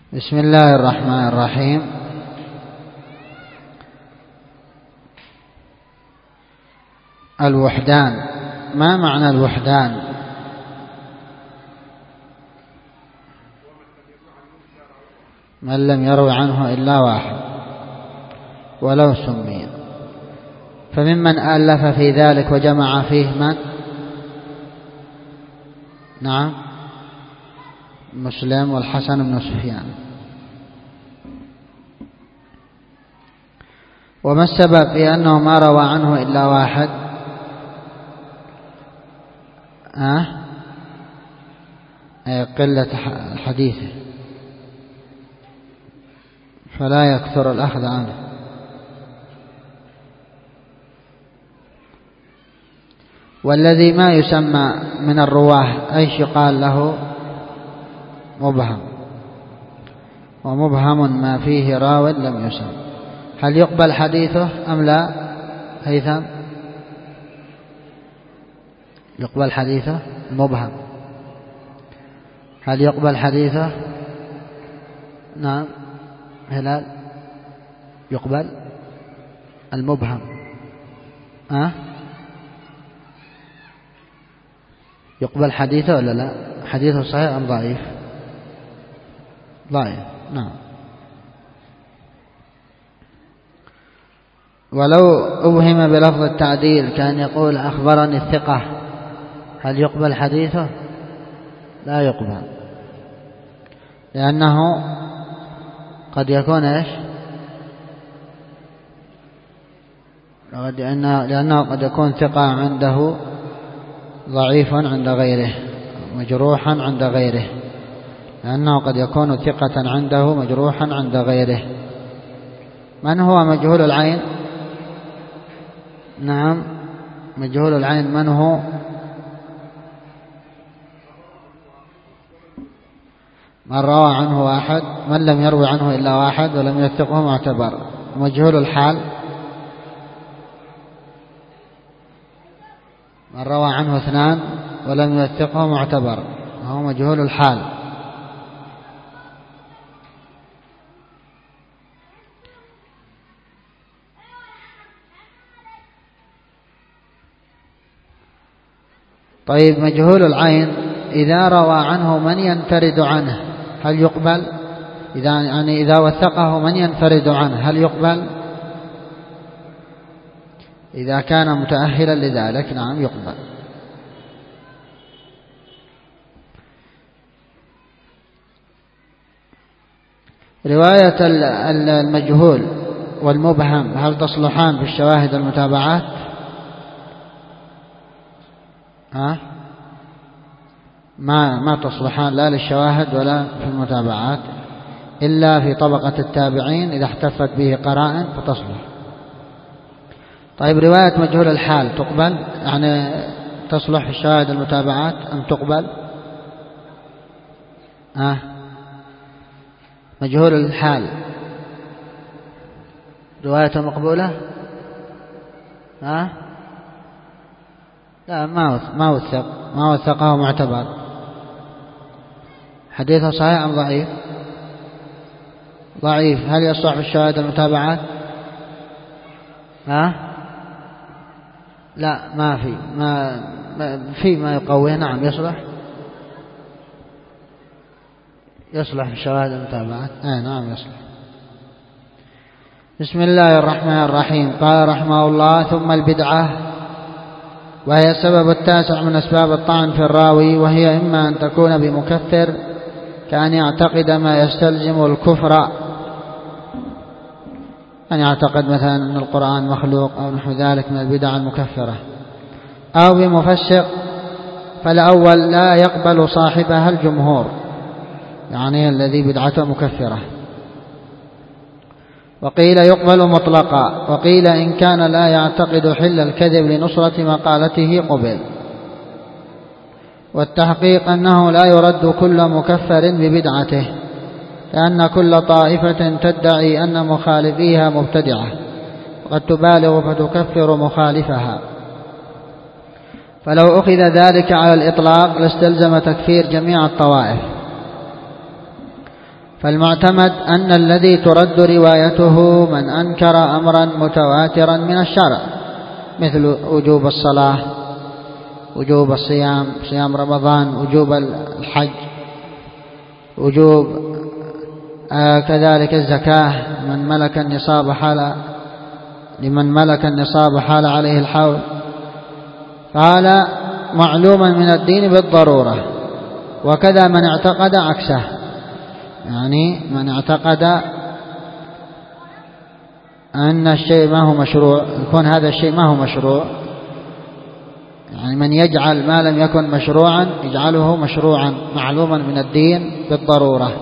بسم الله الرحمن الرحيم. الوحدان، ما معنى الوحدان؟ من لم يروي عنه إلا واحد ولو سمي. فممن ألف في ذلك وجمع فيه من؟ نعم، مسلم والحسن بن سفيان. وما السبب في أنه ما روى عنه إلا واحد؟ قلة حديثه، فلا يكثر الأخذ عنه. والذي ما يسمى من الرواه أيش قال له؟ مبهم. ومبهم ما فيه راو لم يسم. هل يقبل حديثه أم لا؟ هيثم، يقبل حديثه المبهم؟ هل يقبل حديثه؟ نعم. هلال، يقبل المبهم؟ يقبل حديثه ولا لا؟ حديثه صحيح أم ضعيف؟ ضعيف، نعم. ولو أوهم بلفظ التعديل كان يقول أخبرني الثقة، هل يقبل حديثه؟ لا يقبل، لأنه قد يكون إيش؟ لأنه قد يكون ثقة عنده ضعيف عند غيره، مجروحا عند غيره، لأنه قد يكون ثقة عنده مجروحا عند غيره. من هو مجهول العين؟ نعم، مجهول العين من هو؟ من روى عنه واحد، من لم يروي عنه إلا واحد ولم يثقه معتبر. مجهول الحال من روى عنه اثنان ولم يثقه معتبر، هو مجهول الحال. طيب، مجهول العين إذا روى عنه من ينفرد عنه هل يقبل؟ إذا وثقه من ينفرد عنه هل يقبل؟ إذا كان متأهلا لذلك نعم يقبل. رواية المجهول والمبهم هل تصلحان في الشواهد المتابعات؟ ما تصلحان لا للشواهد ولا في المتابعات، إلا في طبقة التابعين إذا احتفت به قرائن فتصلح. طيب، رواية مجهول الحال تقبل؟ يعني تصلح في الشواهد المتابعات أم تقبل؟ مجهول الحال روايته مقبولة؟ لا، ما وثقه معتبر. حديثه صحيح أم ضعيف؟ ضعيف. هل يصح في الشواهد المتابعات؟ لا، ما في ما يقويه. نعم يصلح في الشواهد المتابعات. نعم يصلح. بسم الله الرحمن الرحيم. قال رحمه الله: ثم البدعة، وهي السبب التاسع من أسباب الطعن في الراوي، وهي إما أن تكون بمكفر كأن يعتقد ما يستلزم الكفر، أن يعتقد مثلا أن القرآن مخلوق أو نحو ذلك من البدع المكفرة، أو بمفسق، فالأول لا يقبل صاحبها الجمهور، يعني الذي بدعته مكفرة. وقيل يقبل مطلقا، وقيل إن كان لا يعتقد حل الكذب لنصرة مقالته قبل. والتحقيق أنه لا يرد كل مكفر ببدعته، لأن كل طائفة تدعي أن مخالفيها مبتدعة، وقد تبالغ فتكفر مخالفها. فلو أخذ ذلك على الإطلاق لاستلزم تكفير جميع الطوائف، فالمعتمد أن الذي ترد روايته من أنكر أمرا متواترا من الشرع، مثل وجوب الصلاة، وجوب الصيام، صيام رمضان، وجوب الحج، وجوب كذلك الزكاة لمن ملك النصاب حال عليه الحول. قال معلوما من الدين بالضرورة. وكذا من اعتقد عكسه، يعني من اعتقد أن الشيء ما هو مشروع، يكون هذا الشيء ما هو مشروع، يعني من يجعل ما لم يكن مشروعا يجعله مشروعا معلوما من الدين بالضرورة،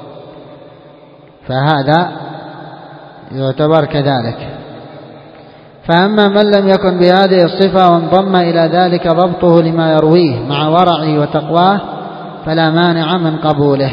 فهذا يعتبر كذلك. فأما من لم يكن بهذه الصفة وانضم إلى ذلك ضبطه لما يرويه مع ورعه وتقواه فلا مانع من قبوله.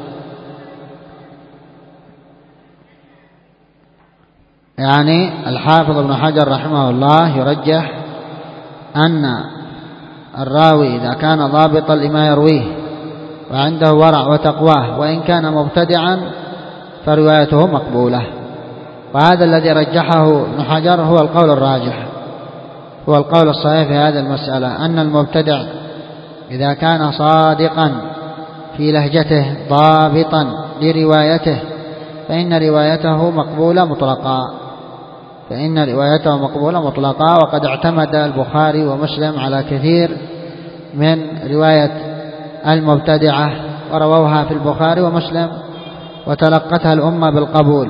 يعني الحافظ ابن حجر رحمه الله يرجح أن الراوي إذا كان ضابطا لما يرويه وعنده ورع وتقواه وإن كان مبتدعا فروايته مقبولة. وهذا الذي رجحه ابن حجر هو القول الراجح، هو القول الصحيح في هذه المسألة، أن المبتدع إذا كان صادقا في لهجته ضابطا لروايته فإن روايته مقبولة مطلقا. وقد اعتمد البخاري ومسلم على كثير من رواية المبتدعة ورووها في البخاري ومسلم وتلقتها الأمة بالقبول.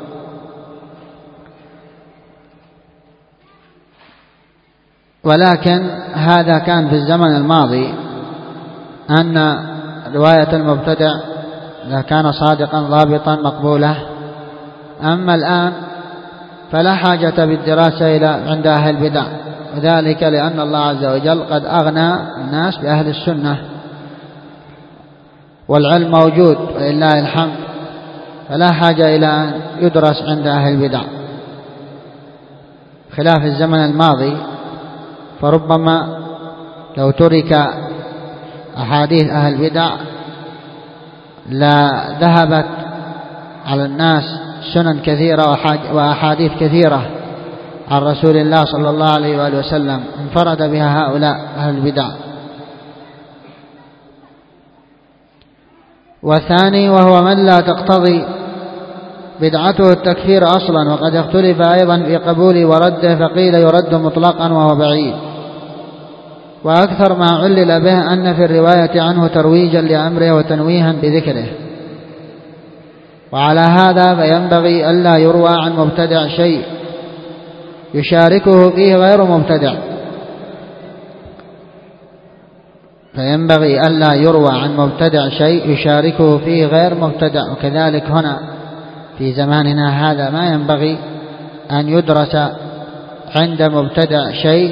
ولكن هذا كان في الزمن الماضي، أن رواية المبتدع إذا كان صادقا ضابطا مقبولة. أما الآن فلا حاجة بالدراسة عند أهل البدع، وذلك لأن الله عز وجل قد أغنى الناس بأهل السنة والعلم موجود ولله الحمد، فلا حاجة إلى أن يدرس عند أهل البدع، خلاف الزمن الماضي. فربما لو ترك أحاديث أهل البدع لا ذهبت على الناس سنن كثيرة وأحاديث كثيرة عن رسول الله صلى الله عليه وآله وسلم انفرد بها هؤلاء أهل البدع. والثاني وهو من لا تقتضي بدعته التكفير أصلا، وقد اختلف أيضا في قبول ورده، فقيل يرد مطلقا وهو بعيد. وأكثر ما علل به أن في الرواية عنه ترويجا لأمره وتنويها بذكره. وعلى هذا فينبغي ألا يروى عن مبتدع شيء يشاركه فيه غير مبتدع، وكذلك هنا في زماننا هذا ما ينبغي أن يدرس عند مبتدع شيء،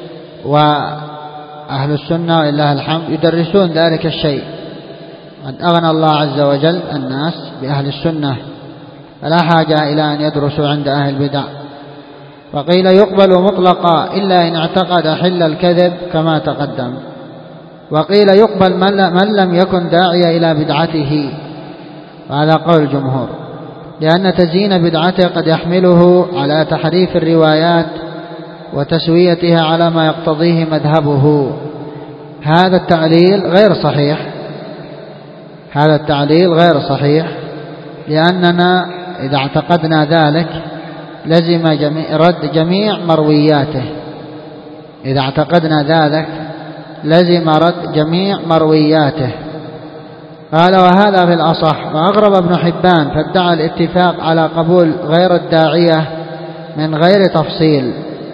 وأهل السنة ولله الحمد يدرسون ذلك الشيء. قد أغنى الله عز وجل الناس بأهل السنة، فلا حاجة إلى أن يدرسوا عند أهل البدع. وقيل يقبل مطلقا إلا إن اعتقد حل الكذب كما تقدم. وقيل يقبل من لم يكن داعيا إلى بدعته، وهذا قول الجمهور، لأن تزيين بدعته قد يحمله على تحريف الروايات وتسويتها على ما يقتضيه مذهبه. هذا التعليل غير صحيح، لأننا إذا اعتقدنا ذلك لزم رد جميع مروياته. قال وهذا في الأصح. وأغرب ابن حبان فادعى الاتفاق على قبول غير الداعية من غير تفصيل.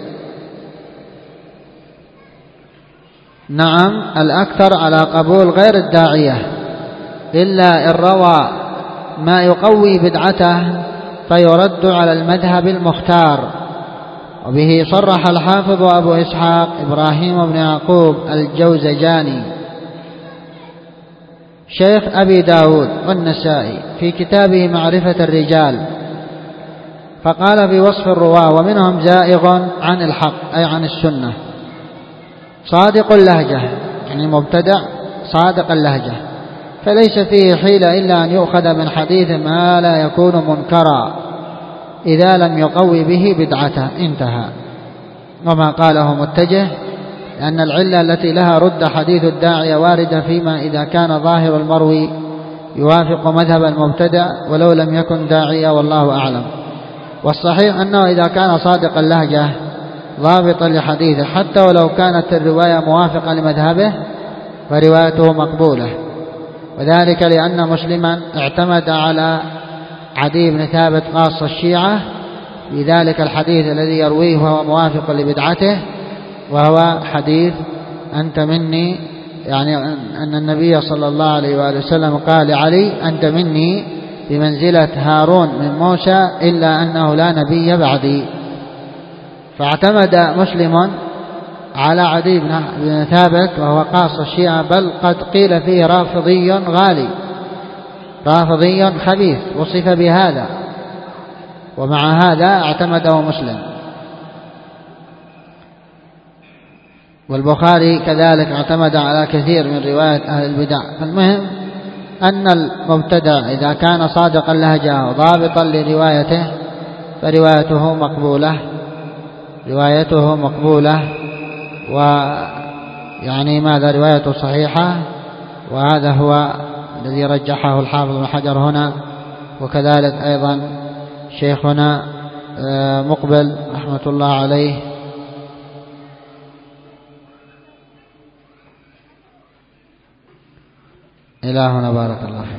نعم، الأكثر على قبول غير الداعية، إلا إن روى ما يقوي بدعته فيرد على المذهب المختار. وبه صرح الحافظ أبو إسحاق إبراهيم بن يعقوب الجوزجاني شيخ أبي داود والنسائي في كتابه معرفة الرجال، فقال في وصف الرواة: ومنهم زائغ عن الحق، أي عن السنة، صادق اللهجة، يعني مبتدع صادق اللهجة، فليس فيه حيلة إلا أن يؤخذ من حديث ما لا يكون منكرا إذا لم يقوي به بدعته. انتهى. وما قاله متجه، لأن العلة التي لها رد حديث الداعية واردة فيما إذا كان ظاهر المروي يوافق مذهب المبتدع ولو لم يكن داعية، والله أعلم. والصحيح أنه إذا كان صادق اللهجة ضابطا لحديثه حتى ولو كانت الرواية موافقة لمذهبه فروايته مقبولة، وذلك لأن مسلما اعتمد على عدي بن ثابت قاص الشيعة في ذلك الحديث الذي يرويه وهو موافق لبدعته، وهو حديث أنت مني، يعني أن النبي صلى الله عليه وآله وسلم قال لعلي أنت مني بمنزلة هارون من موسى إلا أنه لا نبي بعدي. فاعتمد مسلم على عدي بن ثابت وهو قاص الشيعة، بل قد قيل فيه رافضي غالي، رافضي خبيث وصف بهذا، ومع هذا اعتمده مسلم. والبخاري كذلك اعتمد على كثير من رواية أهل البدع. فالمهم أن المبتدع إذا كان صادق اللهجة وضابطا لروايته فروايته مقبولة، روايته مقبولة، ويعني ماذا روايته صحيحة، وهذا هو الذي رجحه الحافظ بن حجر هنا، وكذلك أيضا شيخنا مقبل رحمة الله عليه. إلهنا بارك الله فيه.